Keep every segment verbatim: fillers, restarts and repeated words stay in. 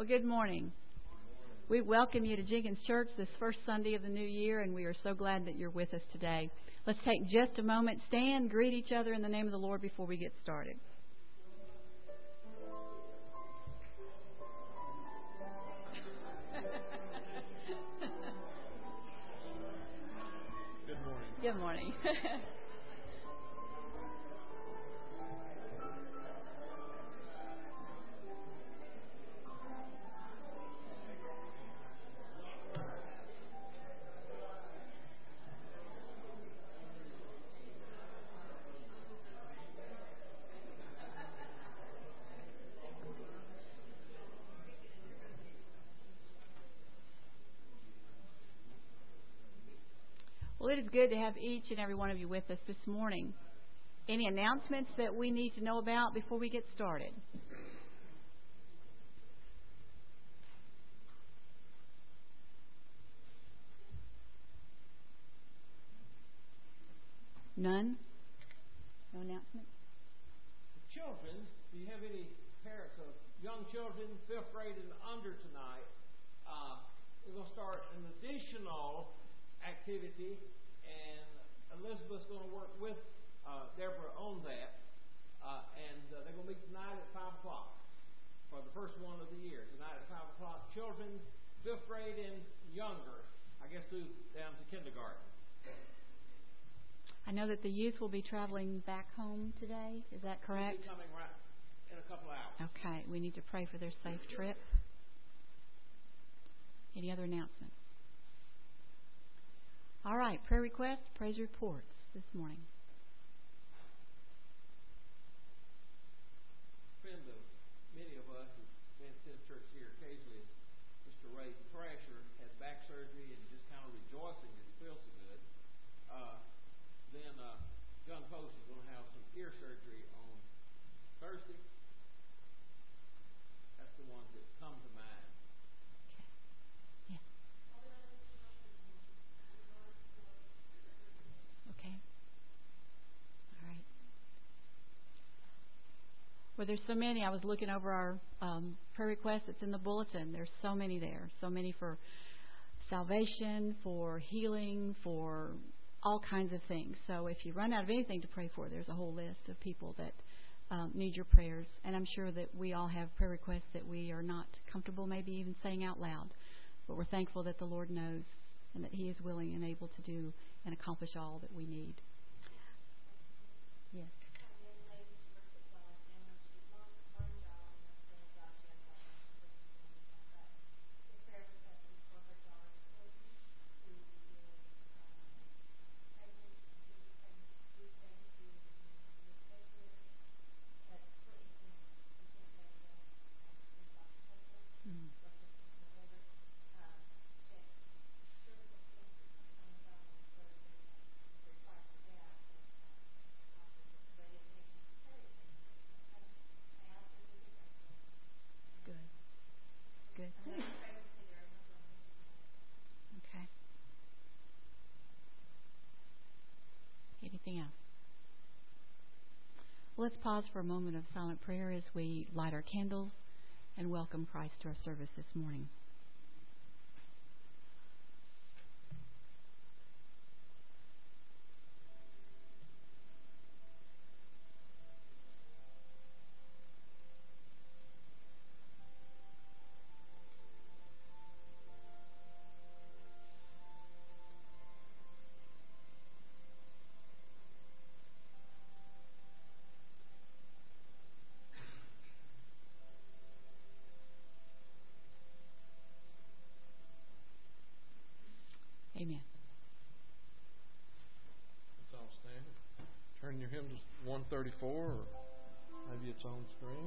Well, good morning. We welcome you to Jenkins Church this first Sunday of the new year, and we are so glad that you're with us today. Let's take just a moment, stand, greet each other in the name of the Lord before we get started. Good morning. Good morning. Well, it is good to have each and every one of you with us this morning. Any announcements that we need to know about before we get started? None? No announcements? Children, do you have any parents of young children, fifth grade and under tonight? Uh, we're going to start an additional activity, and Elizabeth's going to work with uh, Deborah on that. Uh, and uh, they're going to meet tonight at five o'clock for the first one of the year. Tonight at five o'clock. Children, fifth grade and younger, I guess through down to kindergarten. I know that the youth will be traveling back home today. Is that correct? They'll be coming right in a couple of hours. Okay. We need to pray for their safe trip. Any other announcements? All right. Prayer requests, praise reports this morning. Friend of many of us who've been to the church here occasionally, Mister Ray Thrasher had back surgery and just kind of rejoicing that he feels so good. Uh, then uh, John Post is going to have some ear surgery on Thursday. That's the ones that come to mind. Okay. Yeah. Okay. All right. Well, there's so many. I was looking over our um, prayer requests. It's in the bulletin. There's so many there. So many for salvation, for healing, for all kinds of things. So if you run out of anything to pray for, there's a whole list of people that um, need your prayers. And I'm sure that we all have prayer requests that we are not comfortable maybe even saying out loud. But we're thankful that the Lord knows and that He is willing and able to do and accomplish all that we need. Yes. Good. Okay. Anything else? Well, let's pause for a moment of silent prayer as we light our candles and welcome Christ to our service this morning. Amen. Let's all stand. Turn your hymn to one thirty-four, or maybe it's on screen.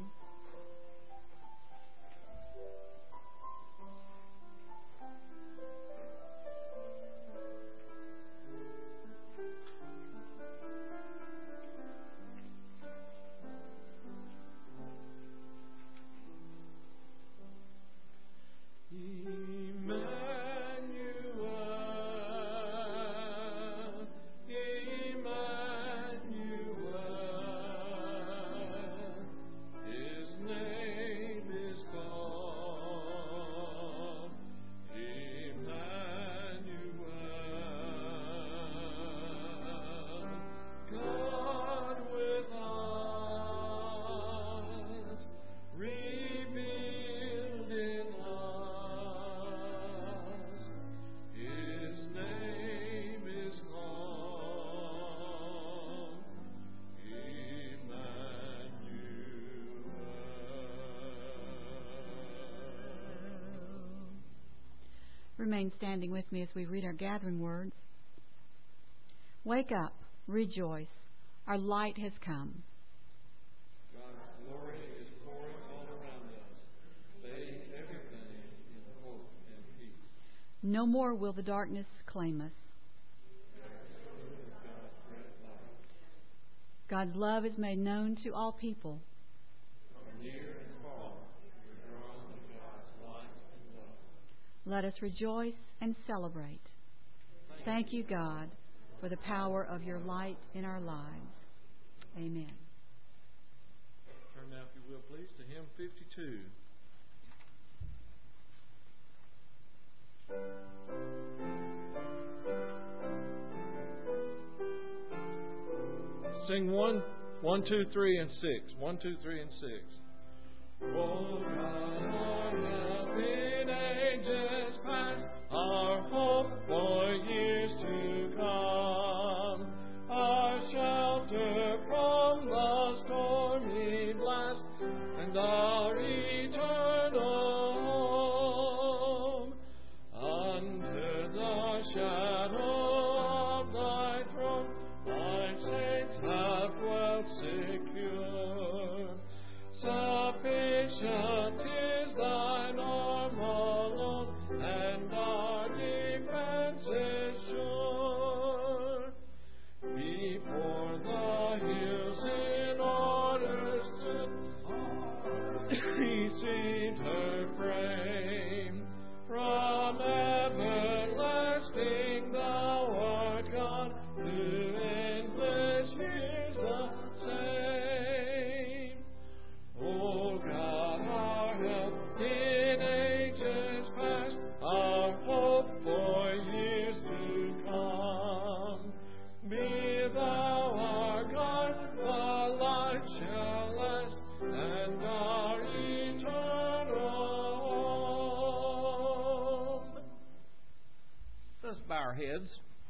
Is remain standing with me as we read our gathering words. Wake up, rejoice. Our light has come. God's glory is pouring all around us. Bathe everything in hope and peace. No more will the darkness claim us. God's love is made known to all people. From near and far, we're drawn to God's light and love. Let us rejoice and celebrate. Thank you, God, for the power of your light in our lives. Amen. Turn now, if you will, please, to hymn fifty-two. Sing one, one, two, three, and six. One, two, three, and six. Oh God, our help in ages past, our hope for years to come, our shelter from the stormy blast, and our eternal home. Under the shadow of thy throne, thy saints have dwelt secure. Sufficient is thine arm alone, and our defense is sure. Before the hills in order stood, received her frame. From everlasting thou art God, to endless years the same. O God, our help in ages past, our hope for years to come. Be thou our God, the light shall last, and our eternal home. Let's bow our heads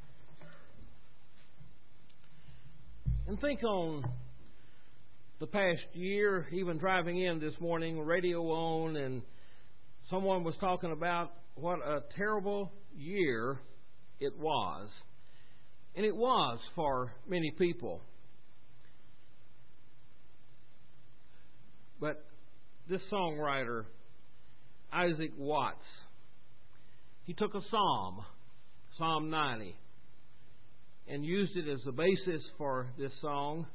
and think on the past year, even driving in this morning, radio on, and someone was talking about what a terrible year it was. And it was for many people. But this songwriter, Isaac Watts, he took a psalm, Psalm ninety, and used it as the basis for this song.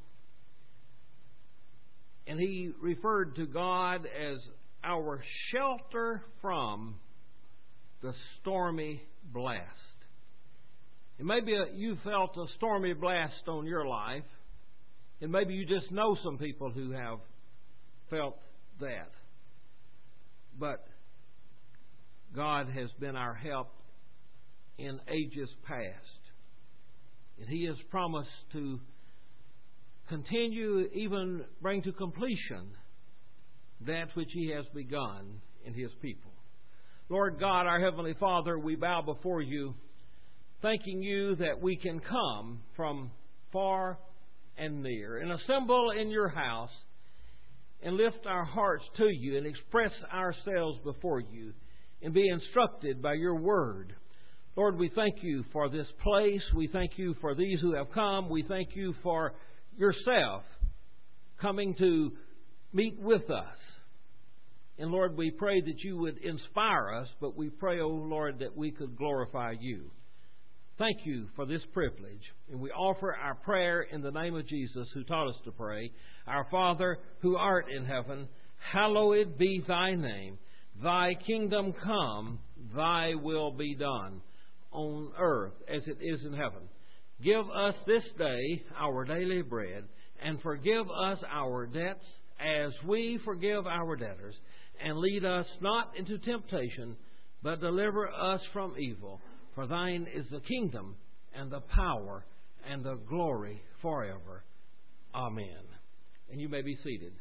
And he referred to God as our shelter from the stormy blast. And maybe you felt a stormy blast on your life. And maybe you just know some people who have felt that. But God has been our help in ages past. And He has promised to continue, even bring to completion that which He has begun in His people. Lord God, our Heavenly Father, we bow before You, thanking You that we can come from far and near and assemble in Your house and lift our hearts to You and express ourselves before You and be instructed by Your Word. Lord, we thank You for this place. We thank You for these who have come. We thank You for Yourself coming to meet with us. And Lord, we pray that You would inspire us, but we pray, oh Lord, that we could glorify You. Thank You for this privilege. And we offer our prayer in the name of Jesus, who taught us to pray. Our Father, who art in heaven, hallowed be Thy name. Thy kingdom come, Thy will be done, on earth as it is in heaven. Give us this day our daily bread, and forgive us our debts as we forgive our debtors. And lead us not into temptation, but deliver us from evil. For Thine is the kingdom, and the power, and the glory forever. Amen. And you may be seated.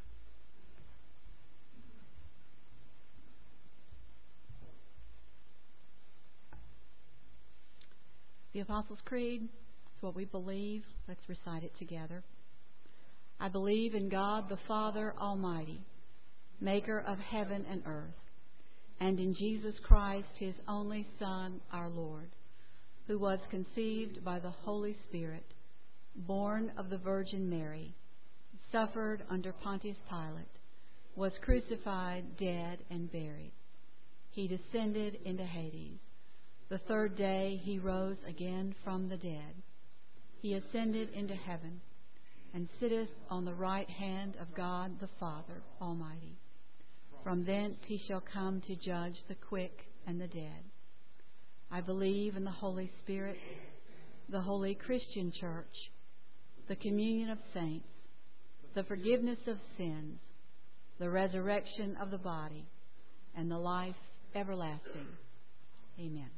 The Apostles' Creed is what we believe. Let's recite it together. I believe in God the Father Almighty, maker of heaven and earth, and in Jesus Christ, his only Son, our Lord, who was conceived by the Holy Spirit, born of the Virgin Mary, suffered under Pontius Pilate, was crucified, dead, and buried. He descended into Hades. The third day he rose again from the dead. He ascended into heaven, and sitteth on the right hand of God the Father Almighty. From thence he shall come to judge the quick and the dead. I believe in the Holy Spirit, the holy Christian Church, the communion of saints, the forgiveness of sins, the resurrection of the body, and the life everlasting. Amen.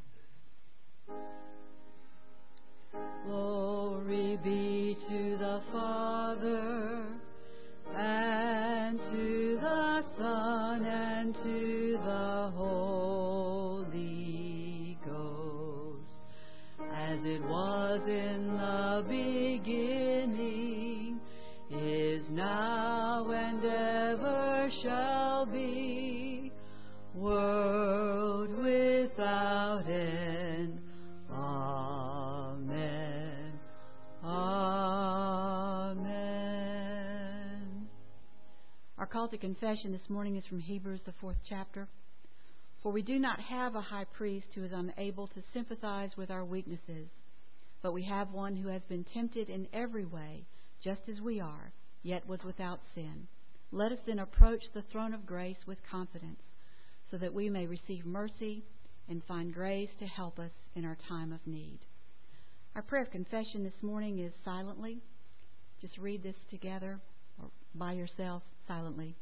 Glory be to the Father, and to the Son, and to the Holy Ghost, as it was in the beginning, is now, and ever shall be, world without end. Amen. Amen. Our call to confession this morning is from Hebrews, the fourth chapter. For we do not have a high priest who is unable to sympathize with our weaknesses, but we have one who has been tempted in every way, just as we are, yet was without sin. Let us then approach the throne of grace with confidence, so that we may receive mercy and find grace to help us in our time of need. Our prayer of confession this morning is silently. Just read this together or by yourself silently.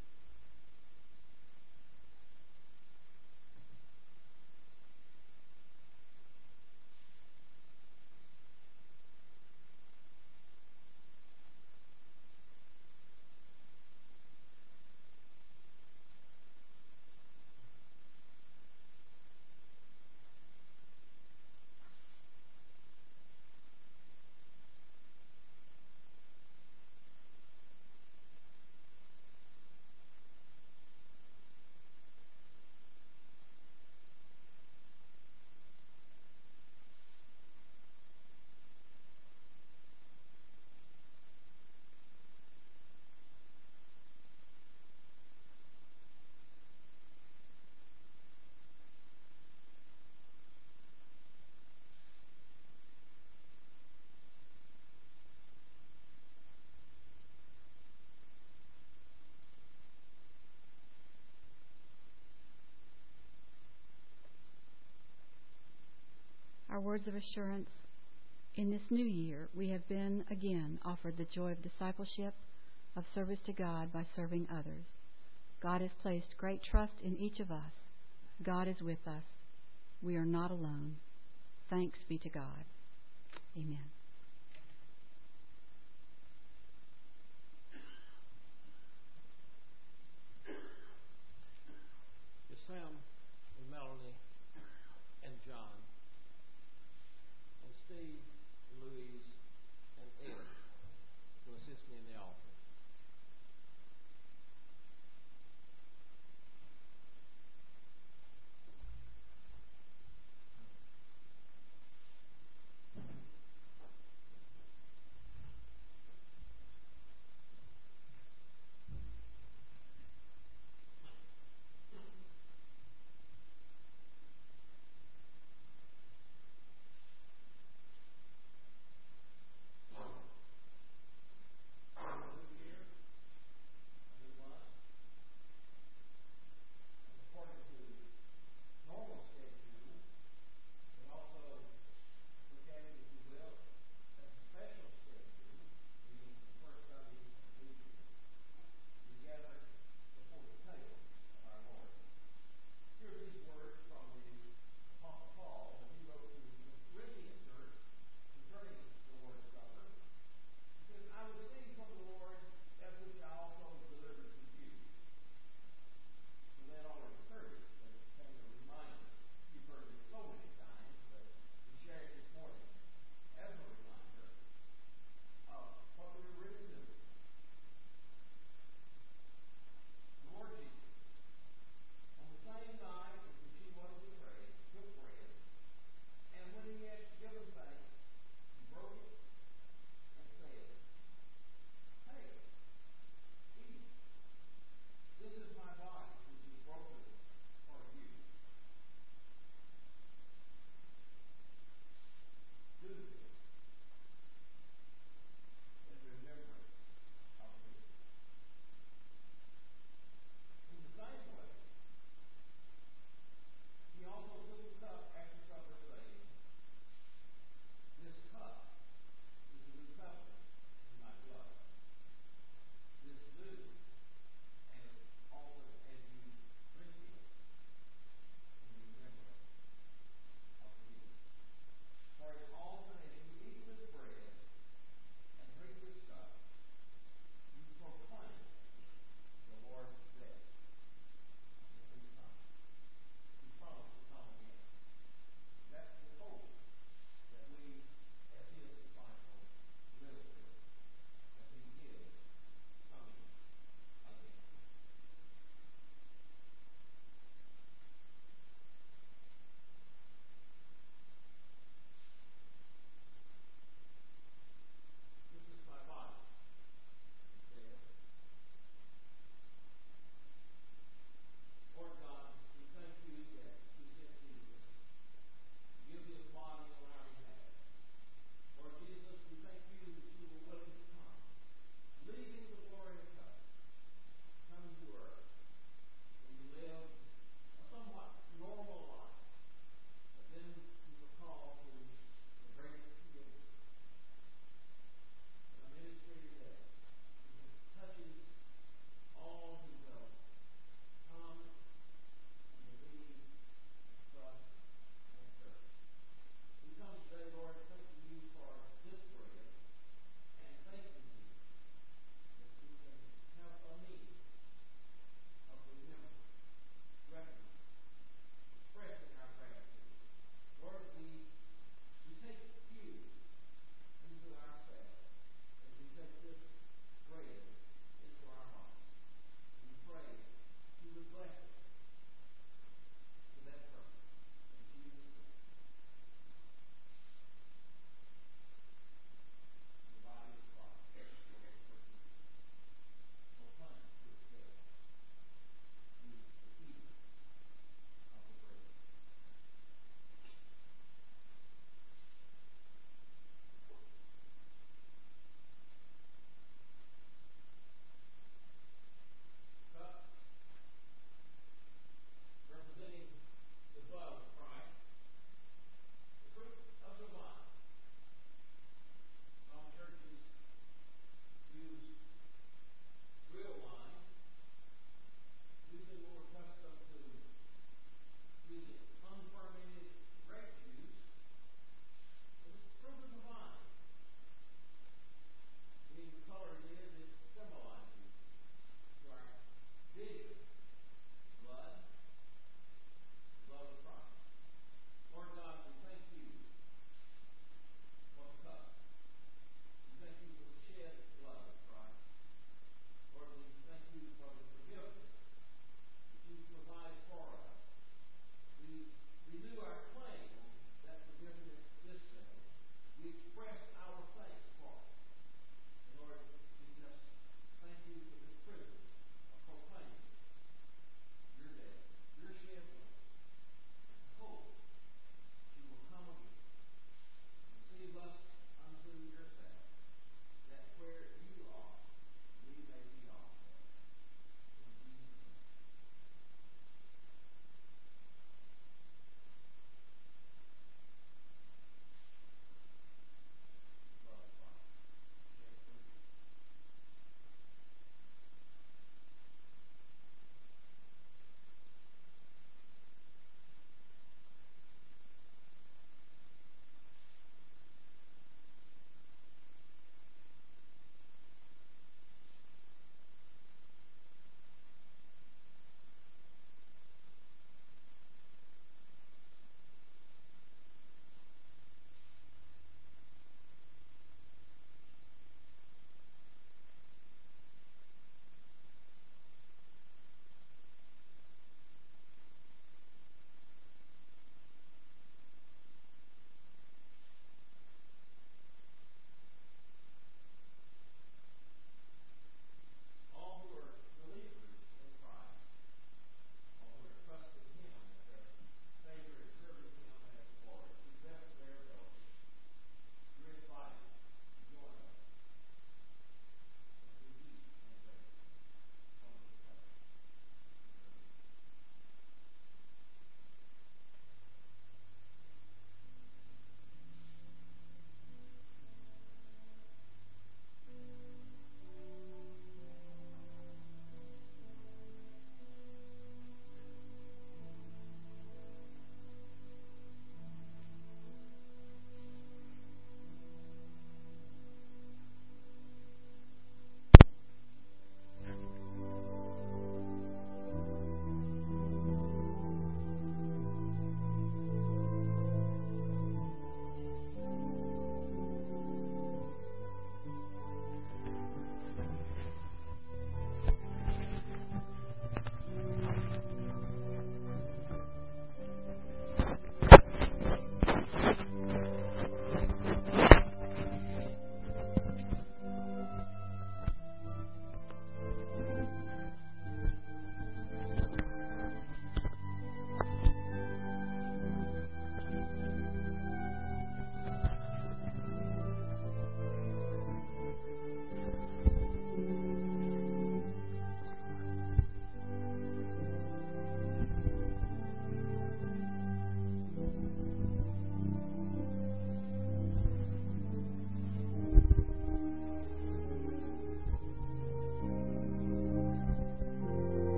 Our words of assurance. In this new year, we have been again offered the joy of discipleship, of service to God by serving others. God has placed great trust in each of us. God is with us. We are not alone. Thanks be to God. Amen. Sam and Melanie and John and Steve, Louise, and Ed to assist me in the offering.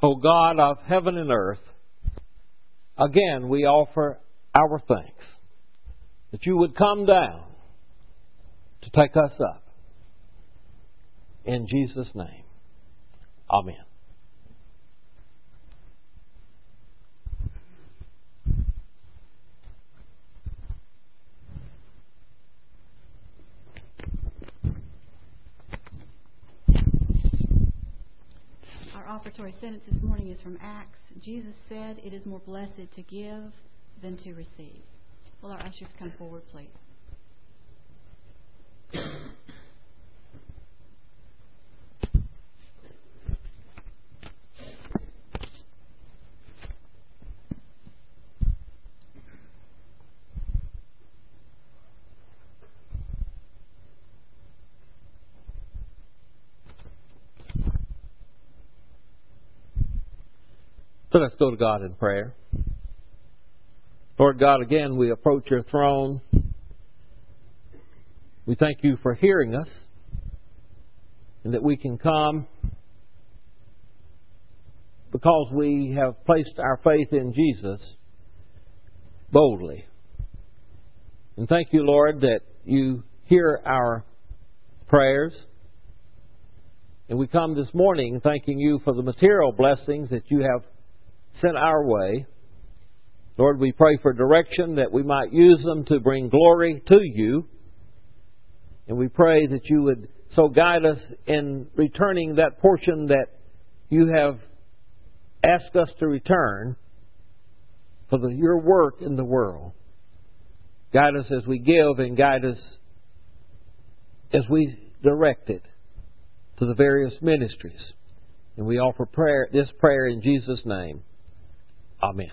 O God of heaven and earth, again we offer our thanks that you would come down to take us up. In Jesus' name, amen. Our offertory sentence this morning is from Acts. Jesus said, "It is more blessed to give than to receive." Will our ushers come forward, please? So let's go to God in prayer. Lord God, again, we approach your throne. We thank you for hearing us and that we can come because we have placed our faith in Jesus boldly. And thank you, Lord, that you hear our prayers. And we come this morning thanking you for the material blessings that you have sent our way. Lord, we pray for direction that we might use them to bring glory to you. And we pray that you would so guide us in returning that portion that you have asked us to return for the, your work in the world. Guide us as we give and guide us as we direct it to the various ministries. And we offer prayer, this prayer in Jesus' name. Amen.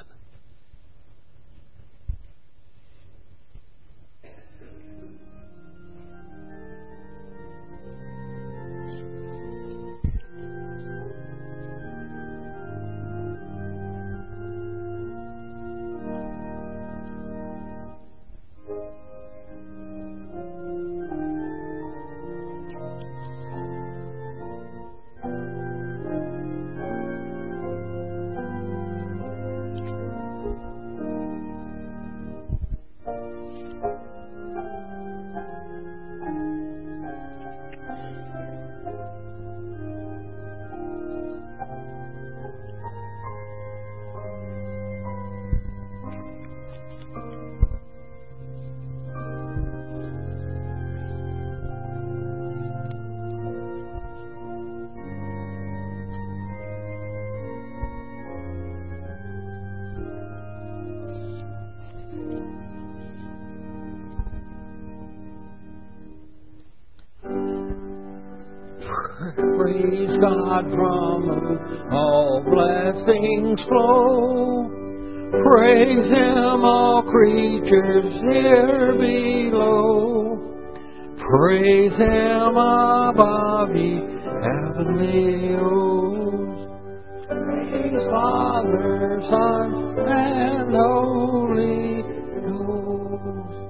Praise God from whom all blessings flow. Praise Him, all creatures here below. Praise Him above ye heavenly hosts. Praise Father, Son, and Holy Ghost.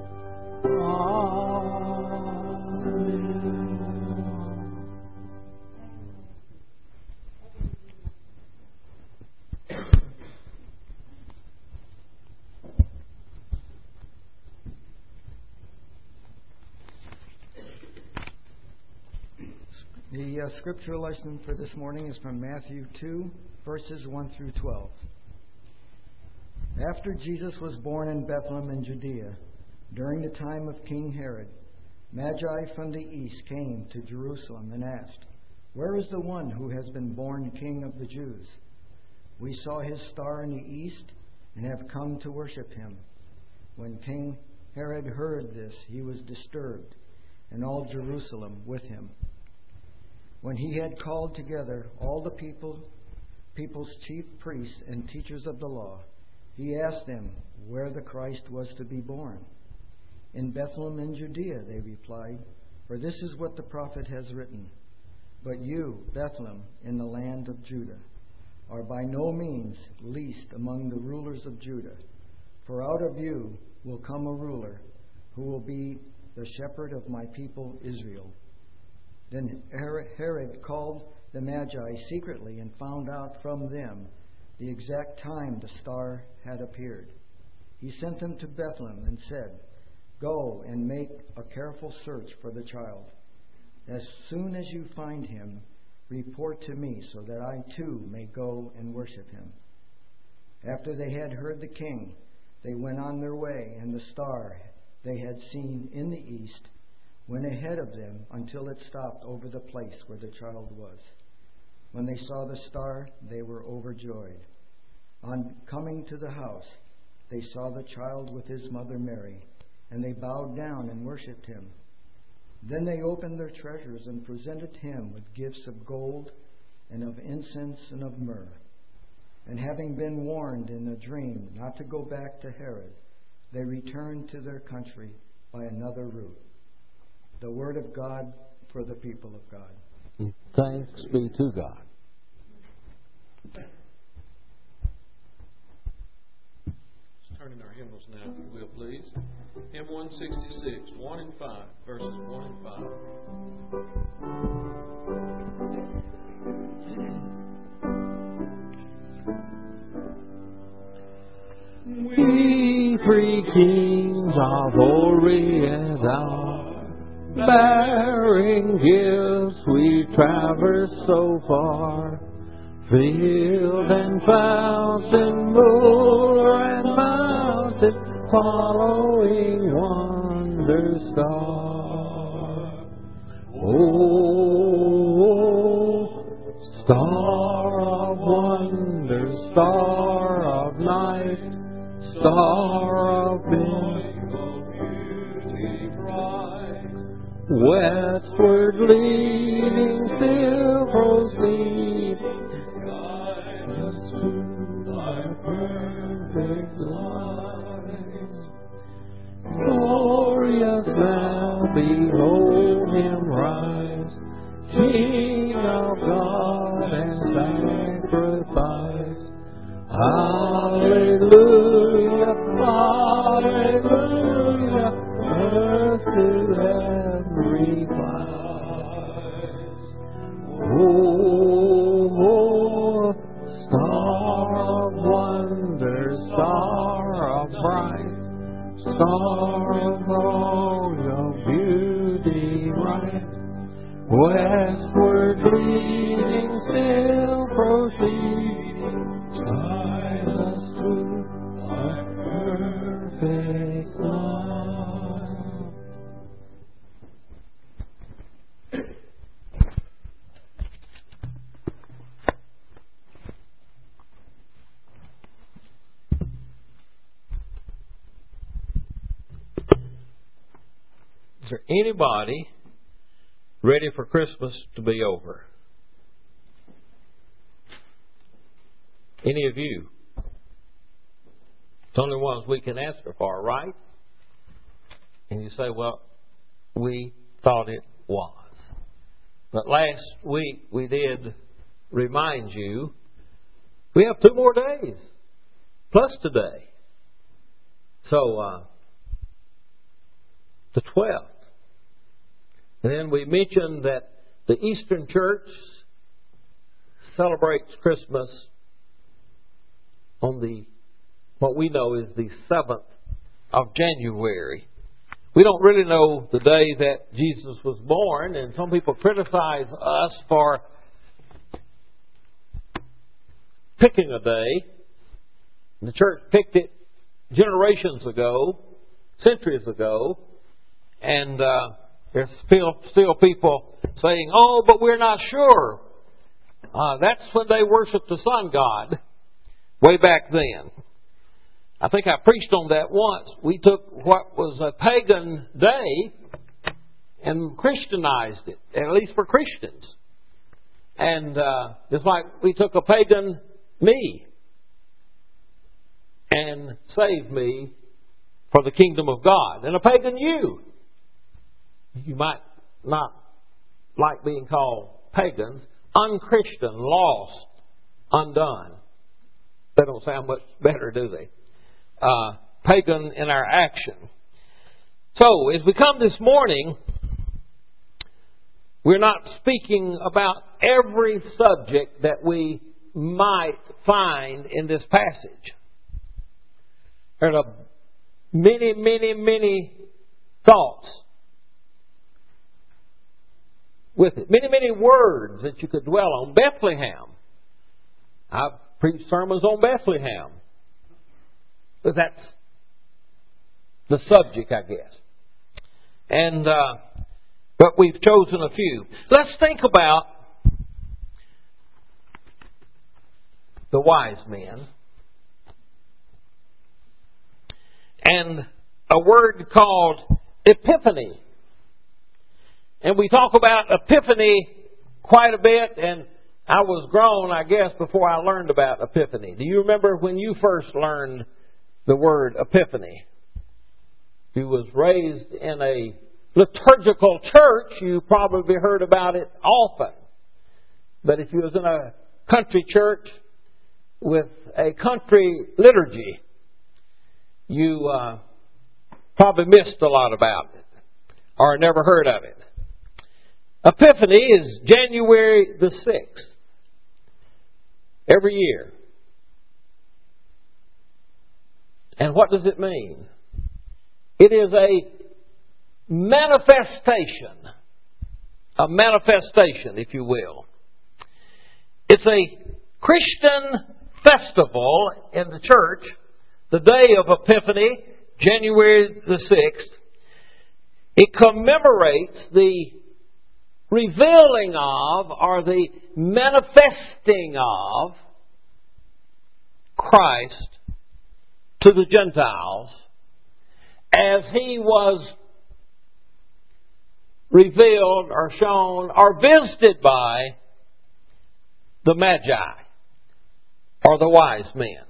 Amen. The uh, scripture lesson for this morning is from Matthew two, verses one through twelve. After Jesus was born in Bethlehem in Judea, during the time of King Herod, Magi from the east came to Jerusalem and asked, "Where is the one who has been born King of the Jews? We saw his star in the east and have come to worship him." When King Herod heard this, he was disturbed, and all Jerusalem with him. When he had called together all the people, people's chief priests and teachers of the law, he asked them where the Christ was to be born. "In Bethlehem in Judea," they replied, "for this is what the prophet has written. But you, Bethlehem, in the land of Judah, are by no means least among the rulers of Judah. For out of you will come a ruler who will be the shepherd of my people Israel." Then Herod called the Magi secretly and found out from them the exact time the star had appeared. He sent them to Bethlehem and said, "Go and make a careful search for the child. As soon as you find him, report to me so that I too may go and worship him." After they had heard the king, they went on their way, and the star they had seen in the east went ahead of them until it stopped over the place where the child was. When they saw the star, they were overjoyed. On coming to the house, they saw the child with his mother Mary, and they bowed down and worshipped him. Then they opened their treasures and presented him with gifts of gold and of incense and of myrrh. And having been warned in a dream not to go back to Herod, they returned to their country by another route. The word of God for the people of God. Thanks be to God. Let's turn in our hymnals now, if you will, please. Hymn one sixty-six, one and five, verses one and five. We three kings of Orient are, bearing gifts we traverse so far, field and fountain, moor and mountain, following wonder star. Oh, star of wonder, star of night, star of beauty bright, westward leading, still proceed, guide us to thy perfect light. Glorious now, behold him rise, King of God and sacrifice. Hallelujah, hallelujah, earth to every place. Oh, star of wonder, star of bright, star of royal beauty bright, westward leading, still proceeding, guide us to thy perfect love. Is there anybody ready for Christmas to be over? Any of you? It's only ones we can answer for, right? And you say, well, we thought it was. But last week we did remind you we have two more days, plus today. So, uh, the twelfth. And then we mentioned that the Eastern Church celebrates Christmas on the, what we know is the seventh of January. We don't really know the day that Jesus was born, and some people criticize us for picking a day. The church picked it generations ago, centuries ago, and uh, there's still, still people saying, oh, but we're not sure. Uh, that's when they worshiped the sun god, way back then. I think I preached on that once. We took what was a pagan day and Christianized it, at least for Christians. And uh, just like we took a pagan me and saved me for the kingdom of God, and a pagan you. You might not like being called pagans, unchristian, lost, undone. They don't sound much better, do they? Uh, pagan in our action. So, as we come this morning, We're not speaking about every subject that we might find in this passage. There are many, many, many thoughts with it. Many, many words that you could dwell on. Bethlehem. I've preached sermons on Bethlehem. But that's the subject, I guess. And, uh, but we've chosen a few. Let's think about the wise men. And a word called epiphany. And we talk about epiphany quite a bit, and I was grown, I guess, before I learned about epiphany. Do you remember when you first learned the word epiphany? If you was raised in a liturgical church, you probably heard about it often. But if you was in a country church with a country liturgy, you uh, probably missed a lot about it or never heard of it. Epiphany is January the sixth every year. And what does it mean? It is a manifestation, a manifestation, if you will. It's a Christian festival in the church, the day of Epiphany, January the sixth. It commemorates the revealing of, or the manifesting of, Christ to the Gentiles as He was revealed or shown or visited by the Magi or the wise men.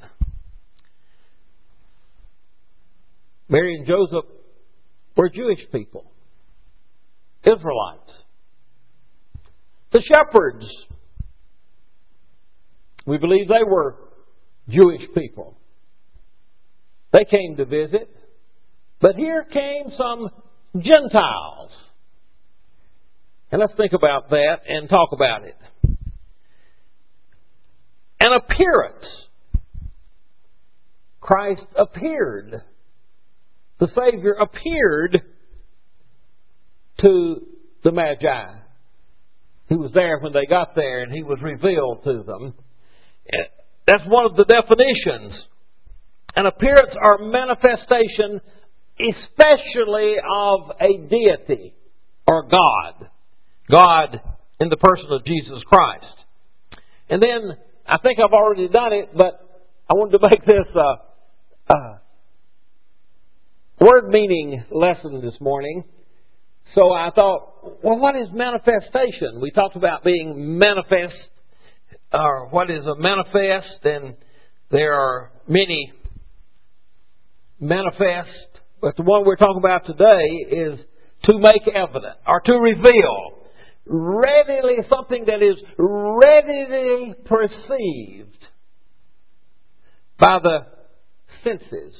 Mary and Joseph were Jewish people, Israelites. The shepherds, we believe they were Jewish people. They came to visit. But here came some Gentiles. And let's think about that and talk about it. An appearance. Christ appeared. The Savior appeared to the Magi. He was there when they got there, and He was revealed to them. That's one of the definitions. An appearance or manifestation, especially of a deity or God. God in the person of Jesus Christ. And then, I think I've already done it, but I wanted to make this a, a word meaning lesson this morning. So I thought, well, what is manifestation? We talked about being manifest, or what is a manifest, and there are many manifest, but the one we're talking about today is to make evident, or to reveal. Readily, something that is readily perceived by the senses.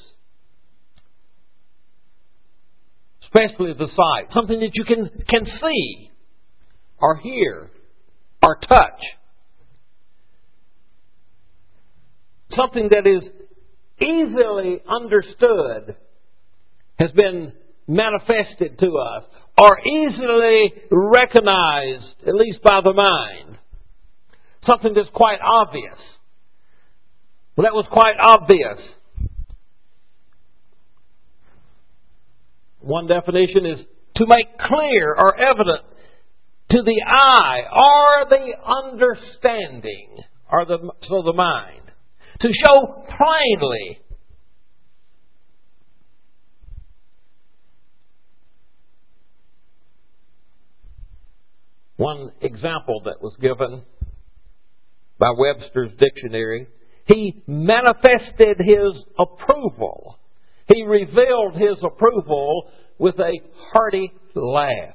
Especially the sight. Something that you can, can see, or hear, or touch. Something that is easily understood has been manifested to us, or easily recognized, at least by the mind. Something that's quite obvious. Well, that was quite obvious. One definition is to make clear or evident to the eye or the understanding, or the, so the mind. To show plainly. One example that was given by Webster's Dictionary, He manifested His approval. He revealed His approval with a hearty laugh.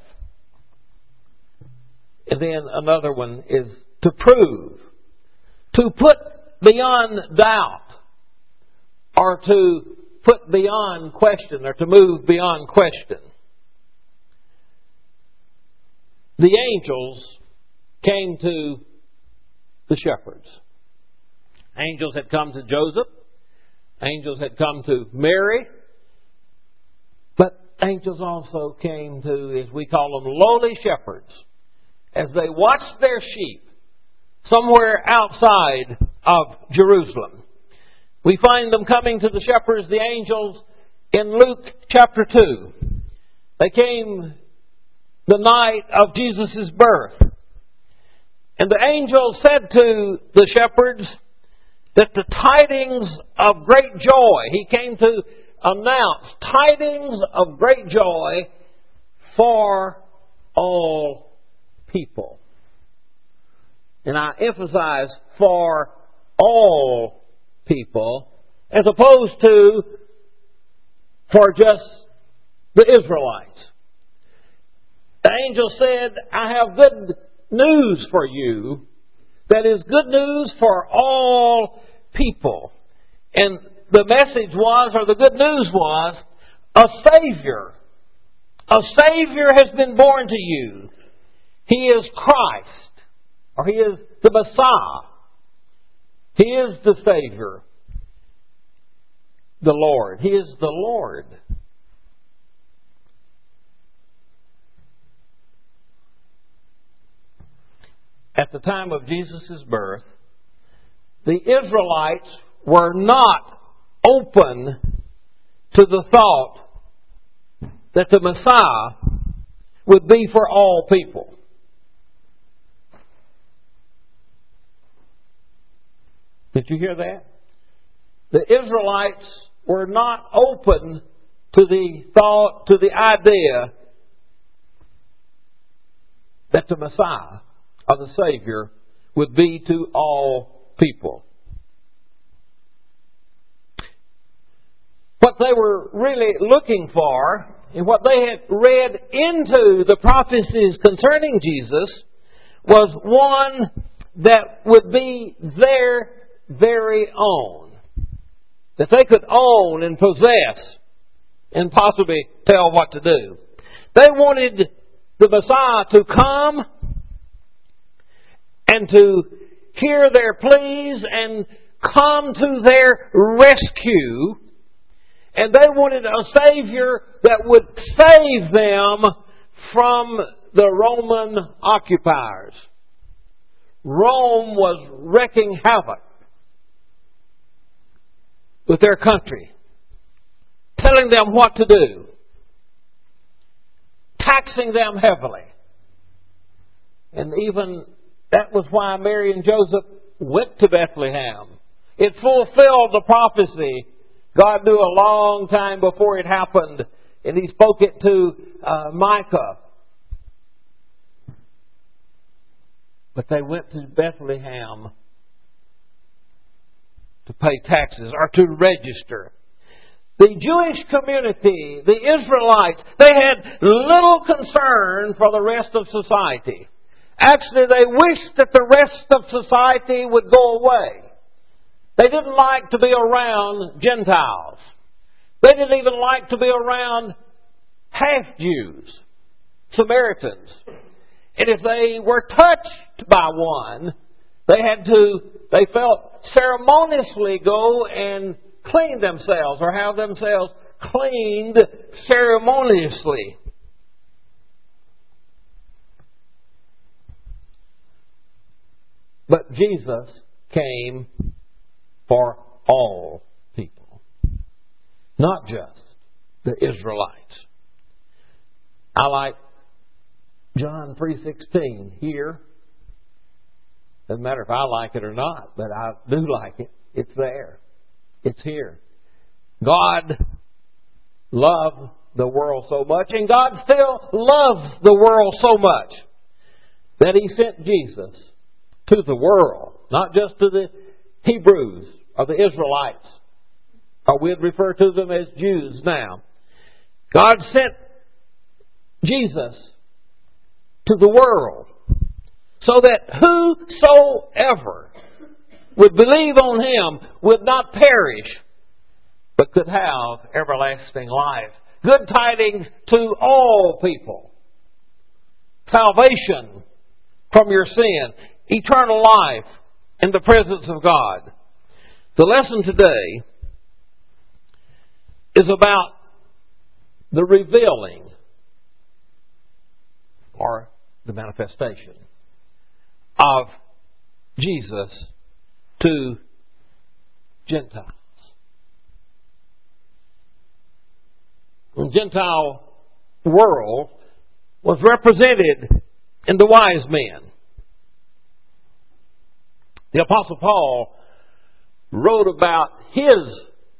And then another one is to prove. To put beyond doubt. Or to put beyond question. Or to move beyond question. the angels came to the shepherds. Angels had come to Joseph. Angels had come to Mary. But angels also came to, as we call them, lowly shepherds, as they watched their sheep somewhere outside of Jerusalem. We find them coming to the shepherds, the angels, in Luke chapter two. They came the night of Jesus' birth. And the angel said to the shepherds that the tidings of great joy, he came to announce tidings of great joy for all people. And I emphasize for all people, as opposed to for just the Israelites. The angel said, I have good news for you that is good news for all people. And the message was, or the good news was, a Savior. A Savior has been born to you. He is Christ, or He is the Messiah. He is the Savior, the Lord. He is the Lord. At the time of Jesus' birth, the Israelites were not open to the thought that the Messiah would be for all people. Did you hear that? The Israelites were not open to the thought, to the idea that the Messiah or the Savior would be to all people. What they were really looking for, and what they had read into the prophecies concerning Jesus, was one that would be their very own. That they could own and possess and possibly tell what to do. They wanted the Messiah to come and to hear their pleas and come to their rescue. And they wanted a Savior that would save them from the Roman occupiers. Rome was wreaking havoc with their country, telling them what to do, taxing them heavily. And even that was why Mary and Joseph went to Bethlehem. It fulfilled the prophecy God knew a long time before it happened, and He spoke it to uh, Micah. But they went to Bethlehem to pay taxes or to register. The Jewish community, the Israelites, they had little concern for the rest of society. Actually, they wished that the rest of society would go away. They didn't like to be around Gentiles. They didn't even like to be around half-Jews, Samaritans. And if they were touched by one, they had to, they felt, ceremoniously go and clean themselves or have themselves cleaned ceremoniously. But Jesus came for all people, not just the Israelites. I like John three sixteen here. Doesn't matter if I like it or not, but I do like it. It's there. It's here. God loved the world so much, and God still loves the world so much, that He sent Jesus to the world, not just to the Hebrews or the Israelites, or we'd refer to them as Jews now. God sent Jesus to the world so that whosoever would believe on Him would not perish, but could have everlasting life. Good tidings to all people. salvation from your sin, eternal life in the presence of God. The lesson today is about the revealing or the manifestation of Jesus to Gentiles. The Gentile world was represented in the wise men. The Apostle Paul wrote about his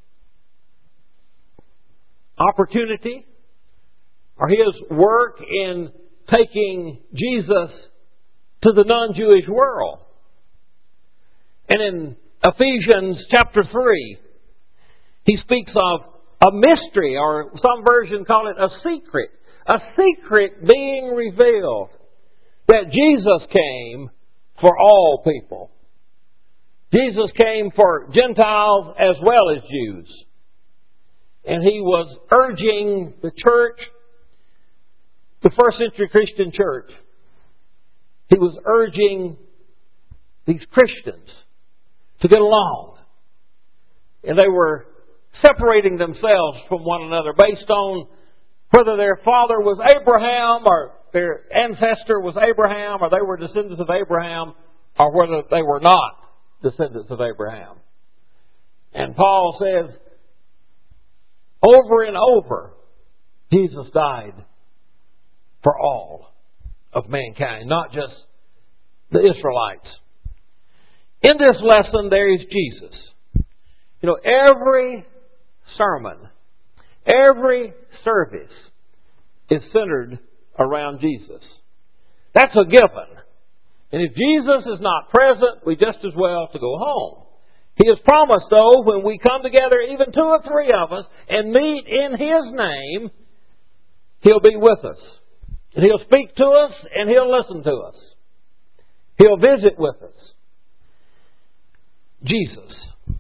opportunity or his work in taking Jesus to the non-Jewish world. And in Ephesians chapter three, he speaks of a mystery, or some version call it a secret. A secret being revealed, that Jesus came for all people. Jesus came for Gentiles as well as Jews. And he was urging the church, the first century Christian church, he was urging these Christians to get along. And they were separating themselves from one another based on whether their father was Abraham or their ancestor was Abraham or they were descendants of Abraham or whether they were not descendants of Abraham. And Paul says, over and over, Jesus died for all of mankind, not just the Israelites. In this lesson, there is Jesus. You know, every sermon, every service is centered around Jesus. That's a given. And if Jesus is not present, we just as well to go home. He has promised, though, when we come together, even two or three of us, and meet in His name, He'll be with us. And He'll speak to us, and He'll listen to us. He'll visit with us. Jesus.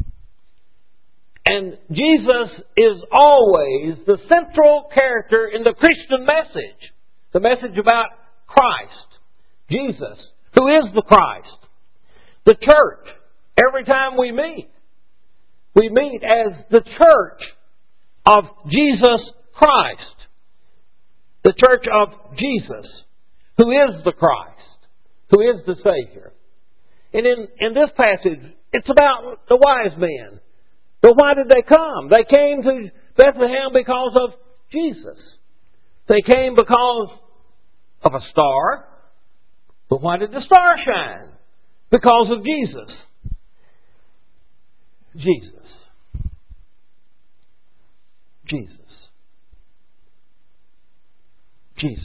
And Jesus is always the central character in the Christian message. The message about Christ. Jesus, who is the Christ. The church. Every time we meet, we meet as the church of Jesus Christ. The church of Jesus, who is the Christ, who is the Savior. And in, in this passage, it's about the wise men. But why did they come? They came to Bethlehem because of Jesus. They came because of a star. But why did the star shine? Because of Jesus. Jesus. Jesus. Jesus.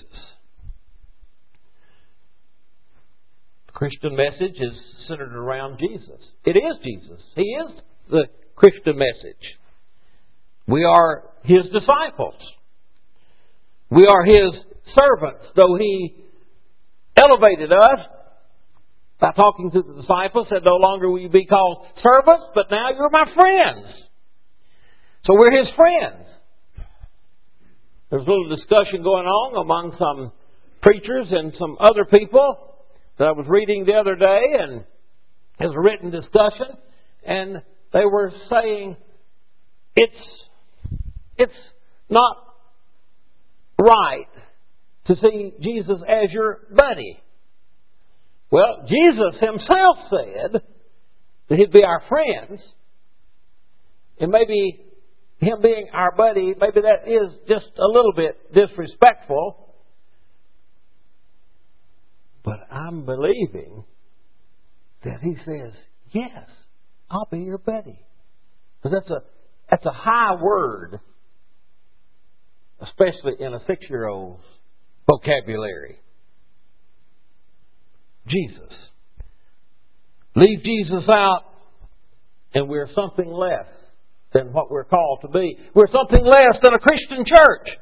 The Christian message is centered around Jesus. It is Jesus. He is the Christian message. We are His disciples. We are His servants, though He elevated us by talking to the disciples, said, no longer will you be called servants, but now you're my friends. So we're His friends. There's a little discussion going on among some preachers and some other people that I was reading the other day, and there's a written discussion, and they were saying it's it's not right to see Jesus as your buddy. Well, Jesus Himself said that He'd be our friends, and maybe Him being our buddy, maybe that is just a little bit disrespectful. But I'm believing that He says, yes, I'll be your buddy. Because that's a, that's a high word, especially in a six-year-old's vocabulary. Jesus. Leave Jesus out, and we're something less than what we're called to be. We're something less than a Christian church.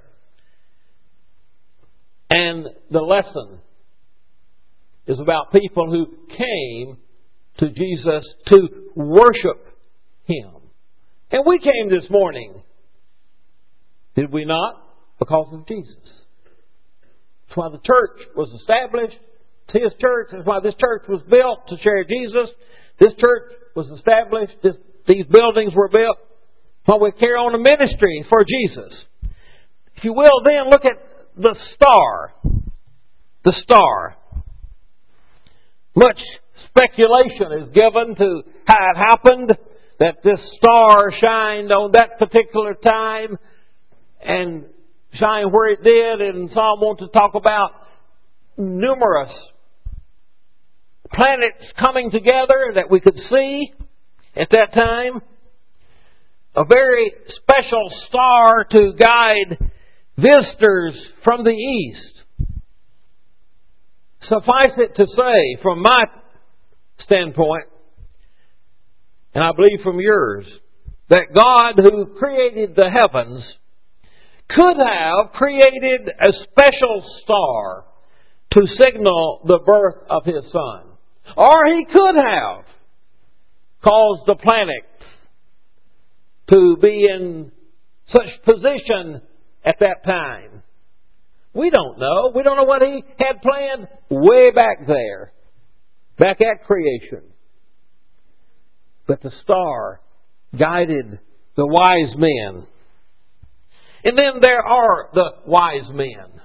And the lesson is about people who came to Jesus to worship Him. And we came this morning, did we not? Because of Jesus. That's why the church was established. It's His church. That's why this church was built to share Jesus. This church was established. This, these buildings were built while we carry on a ministry for Jesus. If you will, then look at the star. The star. Much speculation is given to how it happened that this star shined on that particular time and shined where it did. And some want to talk about numerous planets coming together that we could see at that time. A very special star to guide visitors from the east. Suffice it to say, from my standpoint, and I believe from yours, that God who created the heavens could have created a special star to signal the birth of His Son. Or He could have caused the planets to be in such position at that time. We don't know. We don't know what He had planned way back there, back at creation. But the star guided the wise men. And then there are the wise men.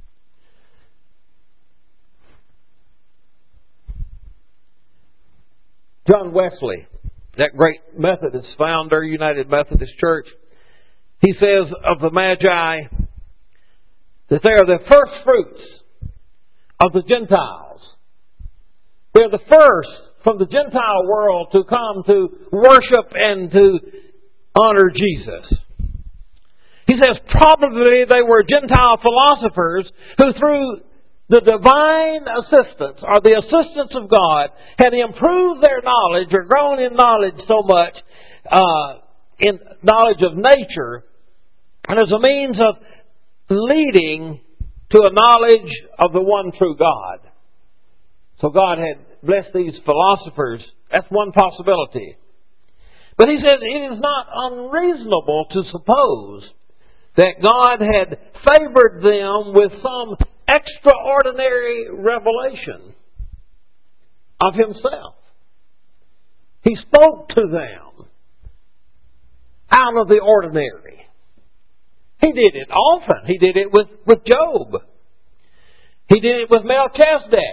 John Wesley, that great Methodist founder, United Methodist Church, he says of the Magi that they are the first fruits of the Gentiles. They're the first from the Gentile world to come to worship and to honor Jesus. He says probably they were Gentile philosophers who through the divine assistance or the assistance of God had improved their knowledge or grown in knowledge so much, uh, in knowledge of nature, and as a means of leading to a knowledge of the one true God. So God had blessed these philosophers. That's one possibility. But he says it is not unreasonable to suppose that God had favored them with some extraordinary revelation of Himself. He spoke to them out of the ordinary. He did it often. He did it with, with Job. He did it with Melchizedek.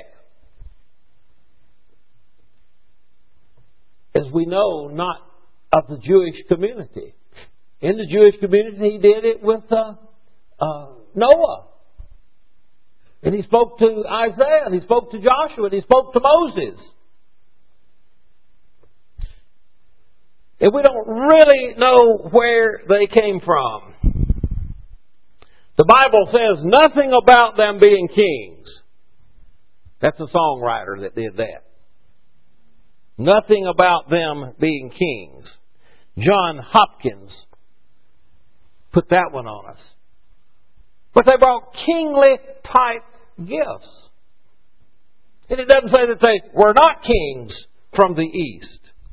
As we know, not of the Jewish community. In the Jewish community, He did it with uh, uh, Noah. And He spoke to Isaiah, and He spoke to Joshua, and He spoke to Moses. And we don't really know where they came from. The Bible says nothing about them being kings. That's a songwriter that did that. Nothing about them being kings. John Hopkins put that one on us. But they brought kingly type gifts. And it doesn't say that they were not kings from the east.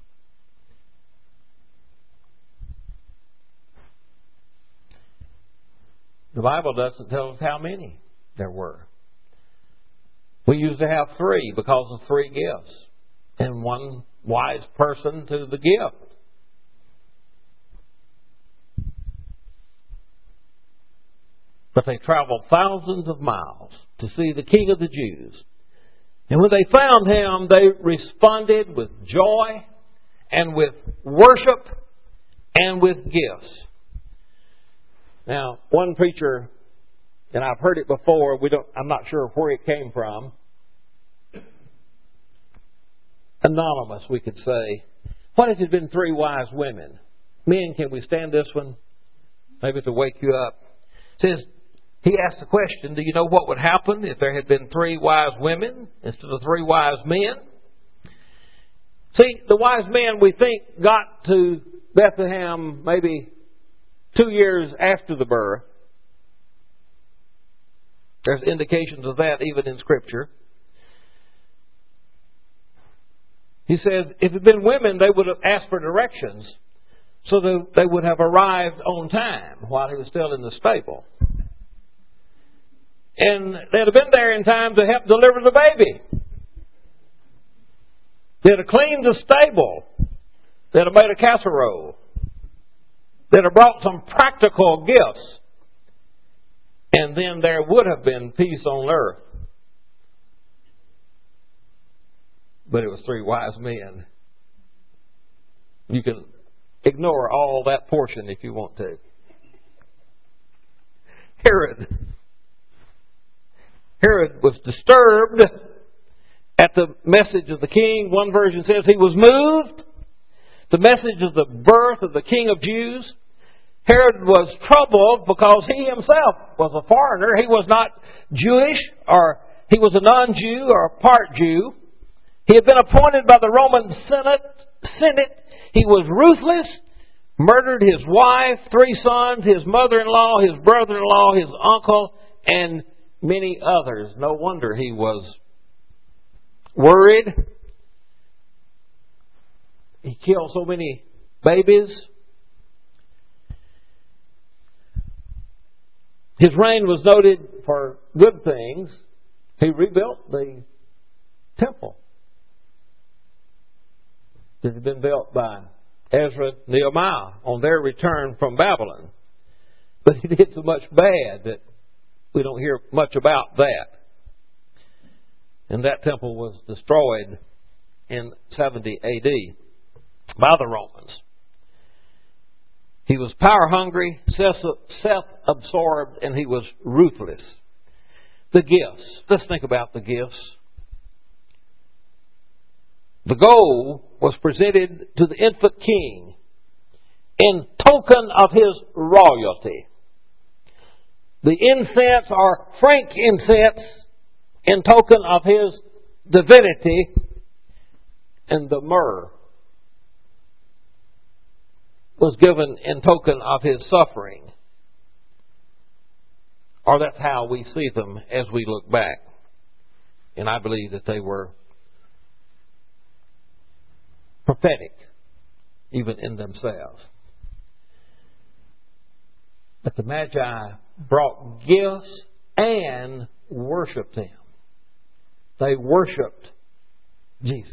The Bible doesn't tell us how many there were. We used to have three because of three gifts. And one wise person to the gift. But they traveled thousands of miles to see the King of the Jews. And when they found Him, they responded with joy and with worship and with gifts. Now, one preacher, and I've heard it before, we don't, I'm not sure where it came from. Anonymous, we could say. What if it had been three wise women? Men, can we stand this one? Maybe to wake you up. It says, he asked the question, do you know what would happen if there had been three wise women instead of three wise men? See, the wise men, we think, got to Bethlehem maybe two years after the birth. There's indications of that even in Scripture. He says, if it had been women, they would have asked for directions so that they would have arrived on time while He was still in the stable. And they'd have been there in time to help deliver the baby. They'd have cleaned the stable. They'd have made a casserole. They'd have brought some practical gifts. And then there would have been peace on earth. But it was three wise men. You can ignore all that portion if you want to. Herod. Herod was disturbed at the message of the king. One version says he was moved. The message of the birth of the King of Jews. Herod was troubled because he himself was a foreigner. He was not Jewish, or he was a non-Jew or a part Jew. He had been appointed by the Roman Senate. Senate. He was ruthless, murdered his wife, three sons, his mother-in-law, his brother-in-law, his uncle, and many others. No wonder he was worried. He killed so many babies. His reign was noted for good things. He rebuilt the temple that had been built by Ezra and Nehemiah on their return from Babylon. But he did so much bad that we don't hear much about that. And that temple was destroyed in seventy A D by the Romans. He was power hungry, self-absorbed, and he was ruthless. The gifts. Let's think about the gifts. The gold was presented to the infant king in token of his royalty. The incense or frankincense in token of his divinity, and the myrrh was given in token of his suffering. Or that's how we see them as we look back. And I believe that they were prophetic, even in themselves. But the Magi brought gifts and worshipped Him. They worshipped Jesus.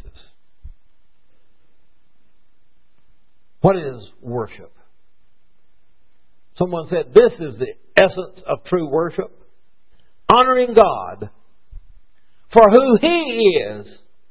What is worship? Someone said this is the essence of true worship. Honoring God for who He is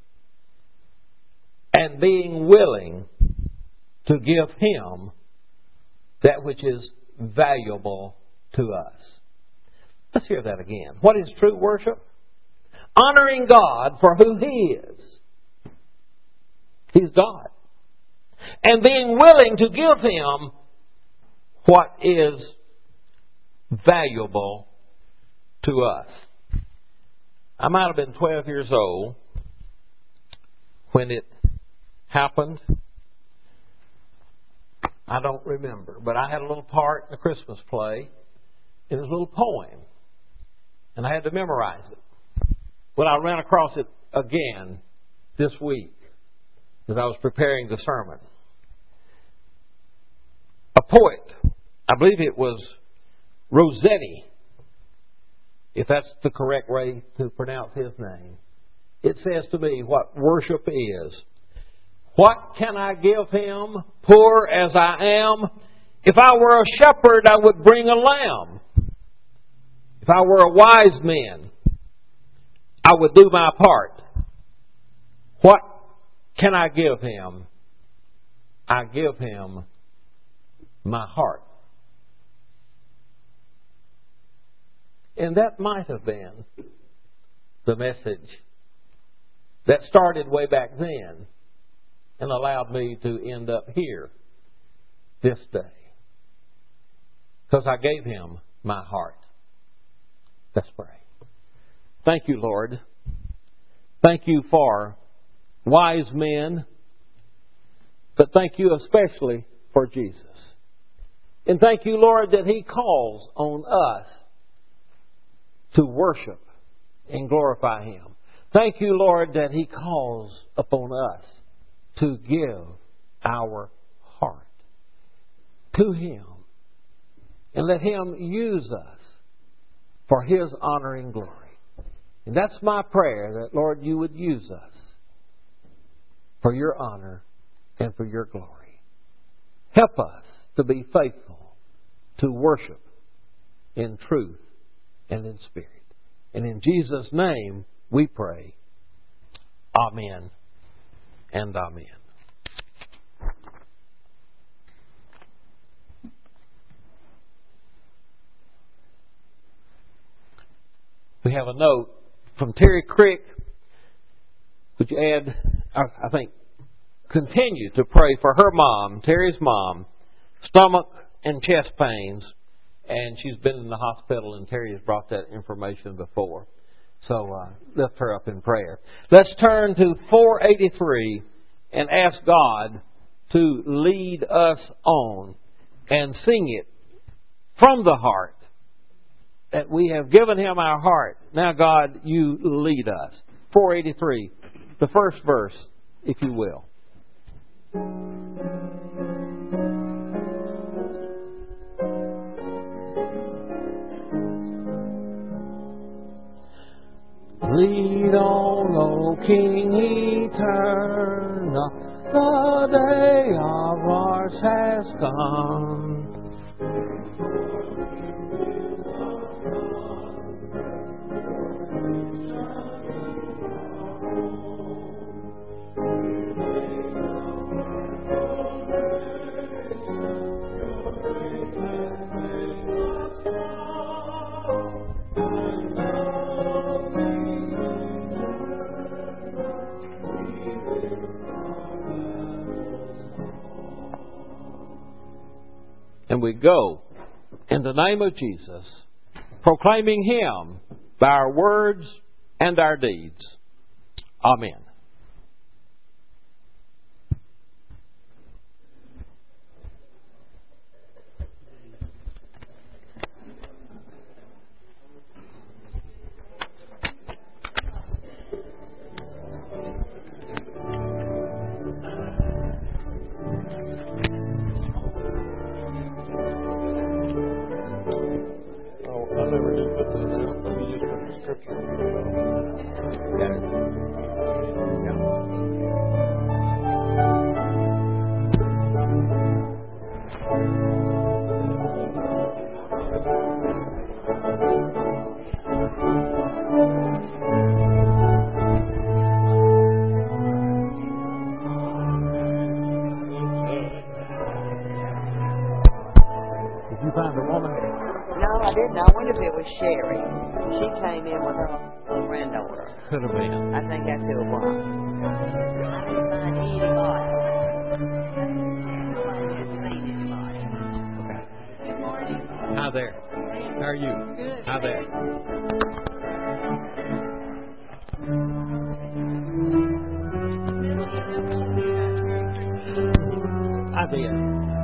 and being willing to give Him that which is valuable to us. Let's hear that again. What is true worship? Honoring God for who He is. He's God. And being willing to give Him what is valuable to us. I might have been twelve years old when it happened. I don't remember. But I had a little part in a Christmas play. It was a little poem. And I had to memorize it. But I ran across it again this week as I was preparing the sermon. A poet, I believe it was Rossetti, if that's the correct way to pronounce his name. It says to me what worship is. What can I give Him, poor as I am? If I were a shepherd, I would bring a lamb. If I were a wise man, I would do my part. What can I give Him? I give Him my heart. And that might have been the message that started way back then and allowed me to end up here this day. Because I gave Him my heart. Let's pray. Thank you, Lord. Thank you for wise men, but thank you especially for Jesus. And thank you, Lord, that He calls on us to worship and glorify Him. Thank you, Lord, that He calls upon us to give our heart to Him. And let Him use us for His honor and glory. And that's my prayer, that, Lord, You would use us for Your honor and for Your glory. Help us to be faithful to worship in truth and in spirit. And in Jesus' name we pray. Amen and amen. We have a note from Terry Crick. Would you add, I think, continue to pray for her mom, Terry's mom, stomach and chest pains, and she's been in the hospital, and Terry has brought that information before. So uh, lift her up in prayer. Let's turn to four eighty-three and ask God to lead us on and sing it from the heart. That we have given Him our heart. Now, God, You lead us. four eighty-three, the first verse, if you will. Lead on, O King eternal, the day of ours has come. And we go in the name of Jesus, proclaiming Him by our words and our deeds. Amen. Sherry. She came in with her granddaughter. Could have been. I think that's who it was. I didn't find anybody. Nobody has seen anybody. Okay. Good morning. Hi there. How are you? Good. Hi there. I did.